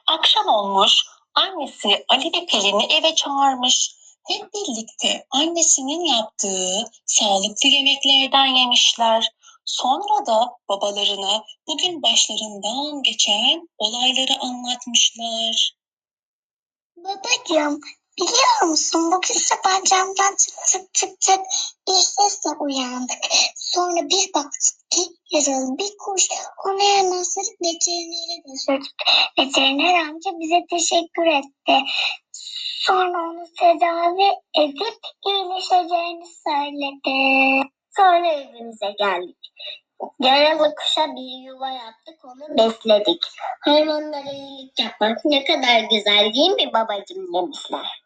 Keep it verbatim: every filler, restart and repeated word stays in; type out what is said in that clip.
Akşam olmuş, annesi Ali ve Pelin'i eve çağırmış. Hep birlikte annesinin yaptığı sağlıklı yemeklerden yemişler. Sonra da babalarına bugün başlarından geçen olayları anlatmışlar. Babacığım, biliyor musun bugün sabah camdan tık tık tık tık bir sesle uyandık. Sonra bir baktık ki yaralı bir kuş. Onu hemen sarıp veterinere götürdük. Veteriner amca bize teşekkür etti. Sonra onu tedavi edip iyileşeceğini söyledi. Sonra evimize geldik. Yaralı kuşa bir yuva yaptık, onu besledik. Hayvanlara iyilik yapmak ne kadar güzel değil mi babacığım demişler.